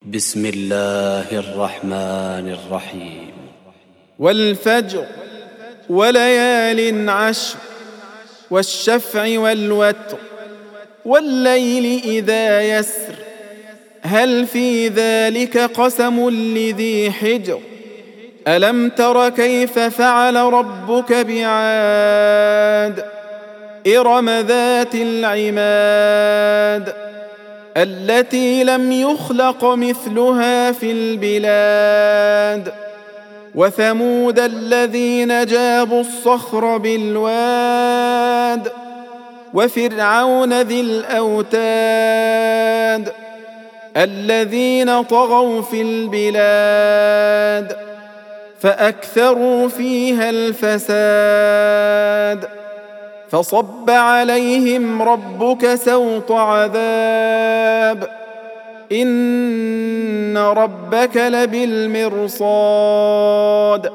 بسم الله الرحمن الرحيم. والفجر وليال عشر والشفع والوتر والليل إذا يسر هل في ذلك قسم لذي حجر ألم تر كيف فعل ربك بعاد إرم ذات العماد التي لم يخلق مثلها في البلاد وثمود الذين جابوا الصخر بالواد وفرعون ذي الأوتاد الذين طغوا في البلاد فأكثروا فيها الفساد فصب عليهم ربك سوط عذاب إن ربك لبالمرصاد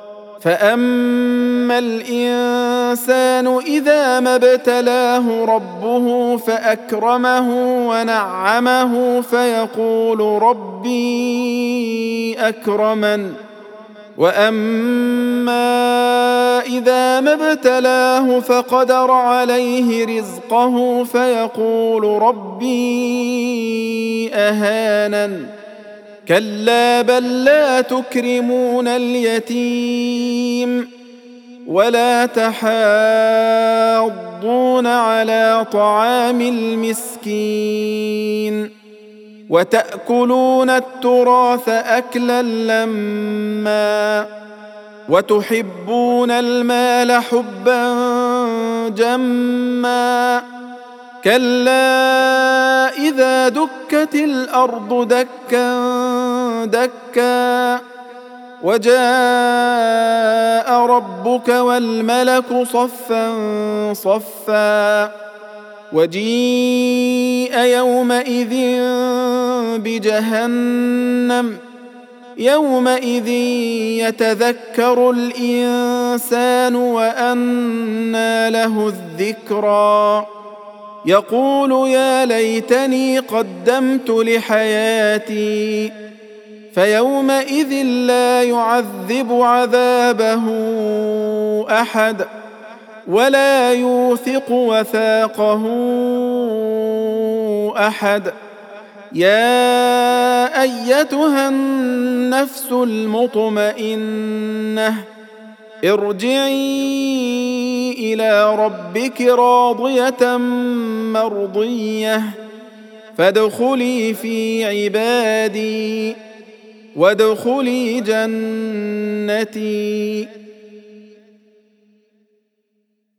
فأما الإنسان إذا ما ابتلاه ربه فأكرمه ونعمه فيقول ربي أكرمن وأما إذا ما ابتلاه فقدر عليه رزقه فيقول ربي أهانن كلا بل لا تكرمون اليتيم ولا تحاضون على طعام المسكين وتأكلون التراث أكلا لما وتحبون المال حبا جما كلا إذا دكت الأرض دكا دكا وجاء ربك والملك صفا صفا وجيء يومئذ بجهنم يومئذ يتذكر الإنسان وأنى له الذكرى يقول يا ليتني قدمت لحياتي فيومئذ لا يعذب عذابه أحد ولا يوثق وثاقه أحد يا أيتها النفس المطمئنة ارجعي إلى ربك راضية مرضية فادخلي في عبادي وادخلي جنتي